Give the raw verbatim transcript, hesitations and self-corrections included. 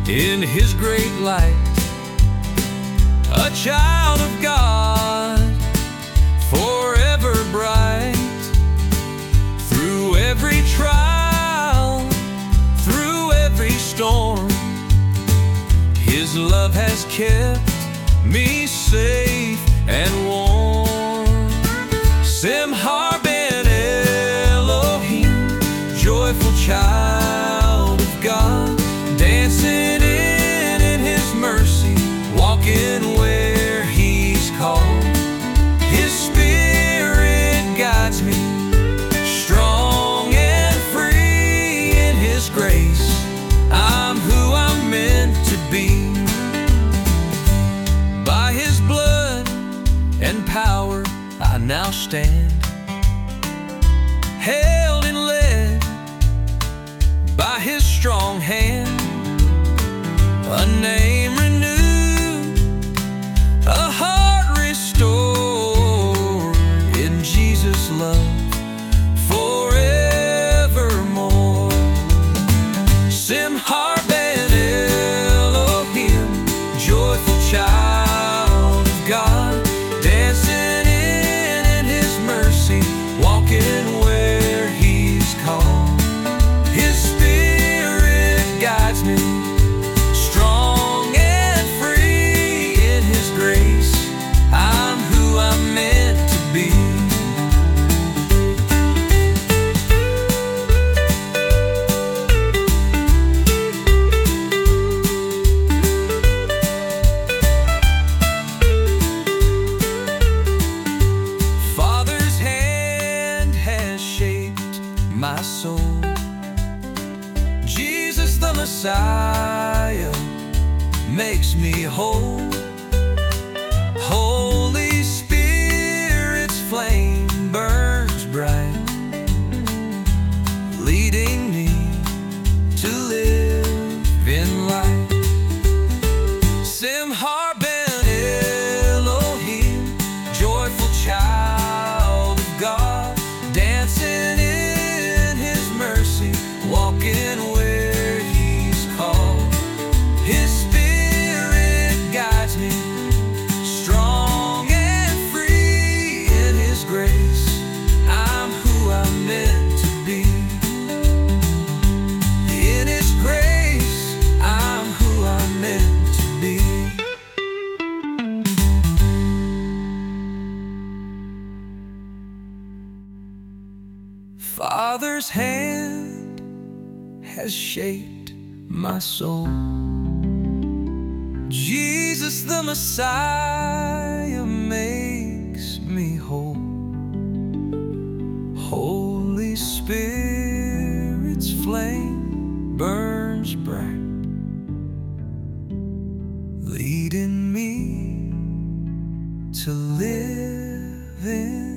in His great light, a child of God, forever bright. Through every trial, through every storm, His love has kept me safe and warm. Simhar ben Elohim, joyful child of God, dancing in, in His mercy, walking where He's called. His Spirit guides me, strong and free in His grace. I'm who I'm meant to be. By His blood and power I now stand, held and led by His strong hand. A name renewed, a heart restored in Jesus' love forevermore. Simhar ben Elohim, joyful child of God, dancing in, in His mercy, walking where He's called. His Spirit guides me, strong and free in His grace. I'm who I'm meant to be. Father's hand has shaped my soul. Jesus the Messiah makes me whole. Holy Spirit's flame burns bright, leading me to live in light. Simhar ben Elohim, joyful child of God, dancing in His mercy, walking where He's called. His Spirit guides me, strong and free in His grace. I'm who I'm meant to be. In His grace, I'm who I'm meant to be. Father's hand has shaped my soul. Jesus the Messiah makes me whole. Holy Spirit's flame burns bright, leading me to live in